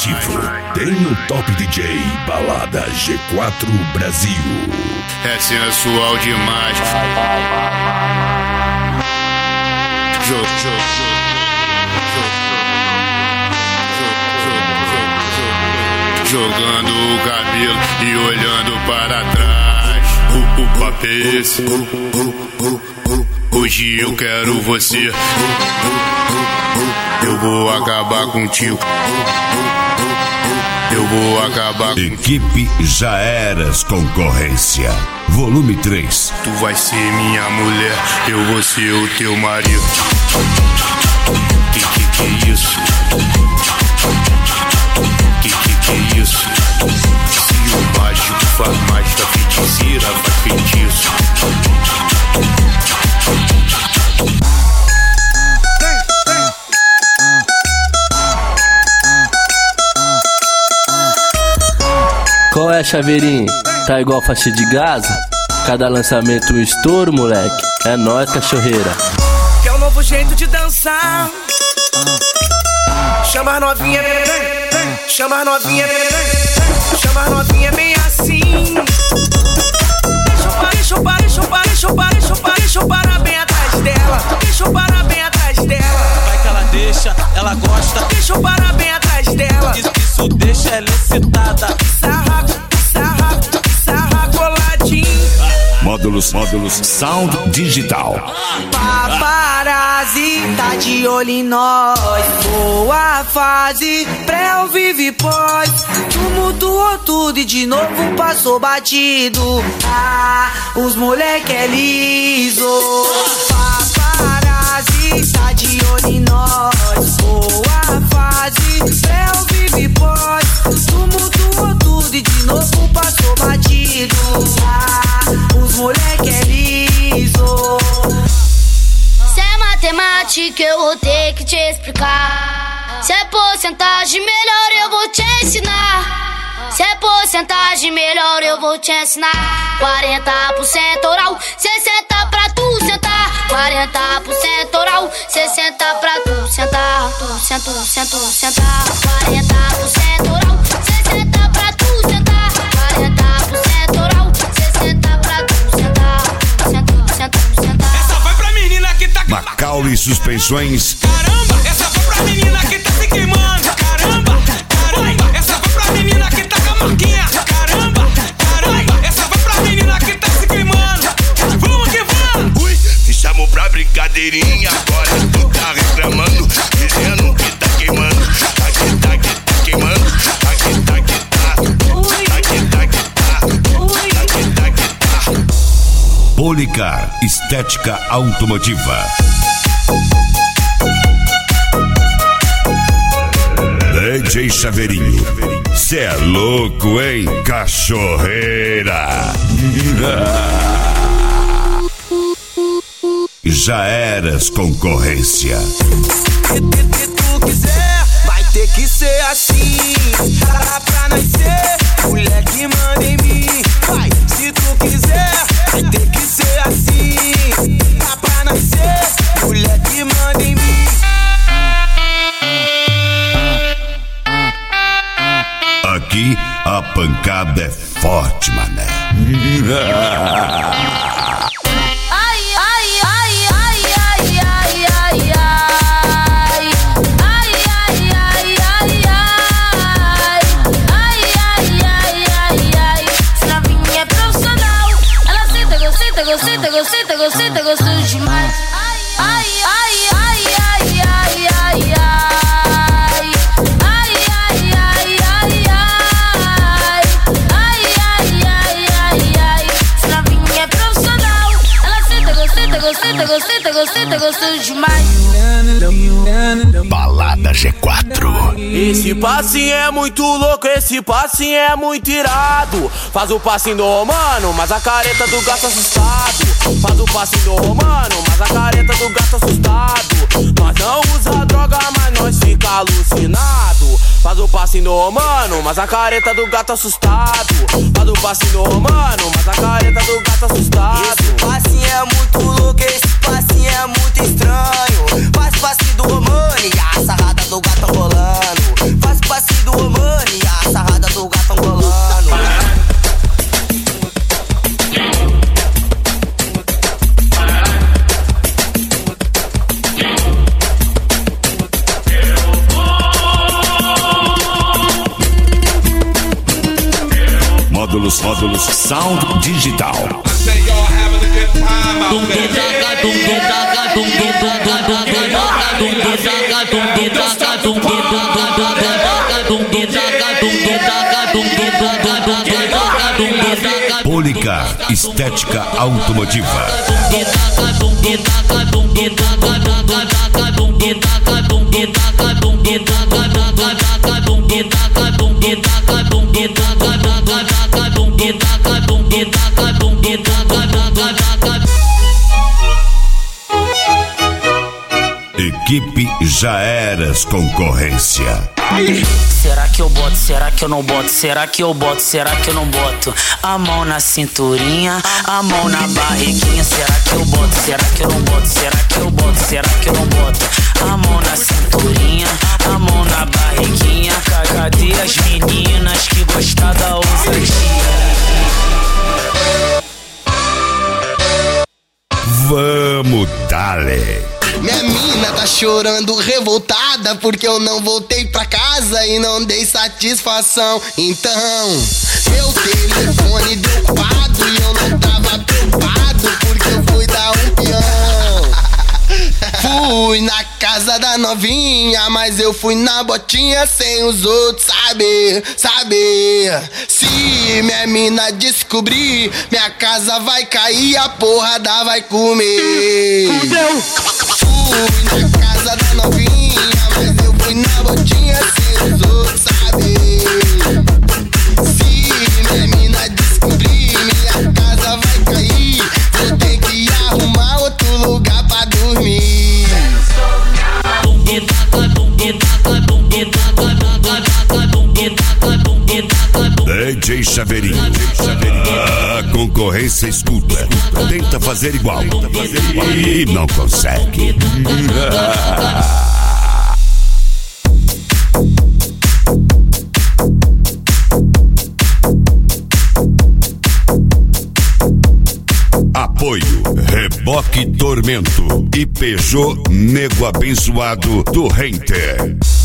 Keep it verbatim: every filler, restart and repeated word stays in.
Alternativo. Tem o Top D J Balada G quatro Brasil. É sensual demais. Jo, jo, jo, jo, jo, jogando o cabelo e olhando para trás. O, o papo é esse. Hoje eu quero você. Eu vou acabar contigo. Eu vou acabar contigo. Equipe Já Eras Concorrência. Volume três. Tu vai ser minha mulher, eu vou ser o teu marido. Que que que é isso? Que que que é isso? Se o mágico faz mágica, feiticeira faz feitiço. Qual é, Chaveirinho? Tá igual faixa de Gaza? Cada lançamento um estouro, moleque. É nóis, cachorreira. Que é um novo jeito de dançar. Chama a novinha, chama a novinha, chama a novinha bem assim. Deixa eu parar, deixa eu parar, deixa eu parar, deixa eu parar, deixa eu parar, deixa eu parar bem atrás dela. Deixa eu parar bem atrás dela. Vai que ela deixa, ela gosta. Deixa eu parar bem atrás dela. Isso, isso deixa ela excitada. Sarra, sarra, sarra coladinho. Módulos, módulos, Sound Digital. Paparazzi tá de olho em nós. Boa fase, pré ao vivo e pós. Tumultuou tudo e de novo passou batido. Ah, os moleque é liso. Paparazzi tá de olho em nós. Boa fase, pré ao vivo e pós. Tumultuou tudo e de novo passou batido. Ah, os moleque é liso. Se é matemática eu vou ter que te explicar. Se é porcentagem melhor eu vou te ensinar. Se é porcentagem melhor eu vou te ensinar. Quarenta por cento oral, sessenta pra tu sentar. Quarenta por cento oral, sessenta pra tu sentar. Tu senta, senta, sentar. Quarenta por cento oral, sessenta pra tu sentar. Quarenta por cento oral, sessenta pra tu sentar. Senta, senta, sentar. Essa vai pra menina que tá Macaulay Suspensões. Caramba, essa vai pra menina que tá se queimando. Caramba, caramba, essa vai pra menina que tá com a marquinha. Caramba, caramba, essa vai pra menina que tá se queimando. Vamos que vamos. Ui, te chamou pra brincadeirinha, agora tu tá reclamando, dizendo que tá queimando. Aqui tá, aqui tá queimando. Aqui tá, aqui tá. Aqui tá, aqui tá. Aqui tá, aqui tá. Policar Estética Automotiva. D J Chaveirinho. Cê é louco, hein, cachorreira? Já Eras Concorrência. Se tu quiser, vai ter que ser assim. Dá pra nascer, moleque manda em mim. Vai, se tu quiser, vai ter que ser assim. Dá pra nascer, moleque manda em mim. Aqui a pancada é forte, mané. Gostei, gostei, gostei, gostei, gostei demais. Ai, ai, ai, ai, ai, ai, ai. Ai, ai, ai, ai, ai. Ai, ai, ai, ai, ai. Essa novinha é profissional. Ela senta, gostei, gostei, gostei, gostei, gostei demais. Balada G quatro. Esse passinho é muito louco, esse passinho é muito irado. Faz o passinho do romano, mas a careta do gato assustado. Faz o passinho do romano, mas a careta do gato assustado. Nós não usa droga, mas nós fica alucinado. Faz o passinho do romano, mas a careta do gato assustado. Faz o passinho do romano, mas a careta do gato assustado. Esse passinho é muito louco, esse passinho é muito estranho. Faz o passinho do romano e a sarrada do gato rolando. Faz o passinho do romano módulos, módulos Sound Digital. Policar Estética Automotiva. Equipe Já Eras Concorrência. Será que eu boto, será que eu não boto? Será que eu boto, será que eu não boto? A mão na cinturinha, a mão na barriguinha. Será que eu boto, será que eu não boto? Será que eu boto, será que eu não boto? A mão na cinturinha, a mão na barriguinha. Cadê as meninas que gostam da ousadia? Vamos, dale! Minha mina tá chorando revoltada porque eu não voltei pra casa e não dei satisfação. Então, meu telefone deu ocupado e eu não tava preocupado porque eu fui dar um peão. Fui na casa da novinha, mas eu fui na botinha sem os outros saber, saber. Se minha mina descobrir, minha casa vai cair, a porrada vai comer. Fui na casa da novinha, mas eu fui na botinha sem os outros saber. Se minha mina descobrir, minha casa vai cair, vou ter que arrumar outro lugar pra dormir. D J Chaveirinho, a concorrência escuta, tenta fazer igual e não consegue. Apoio Reboque Tormento e Peugeot Nego Abençoado do Renter.